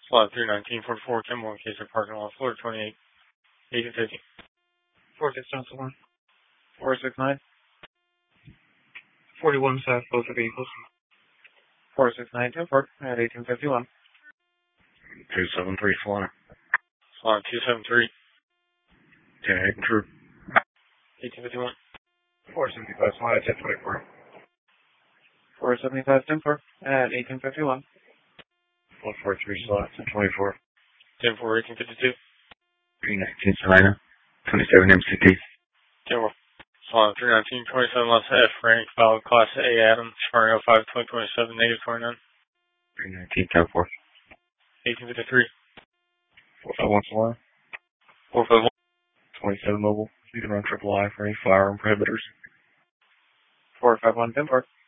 Slot 31944, Kimball, in case of parking lot, floor 28, 1850. 46 Johnson 1. 469. 41 South, both are vehicles. 469 Park at 1851. 273 Slot. Slot 273. Yeah, true. 1851. 475 Slot at 1024. 475 Park at 1851. 143 Slot, 1024. 10-4, 1852. 319 Salina. 27 MCT. 10-4. Slot 319, 27 Los F, rank, valid class A, Adams, Sparring 05, 2027, negative 29. 319 10-4. 1853. 451 Salina. 451. 27 Mobile. You can run triple I for any firearm prohibitors. 451 Park.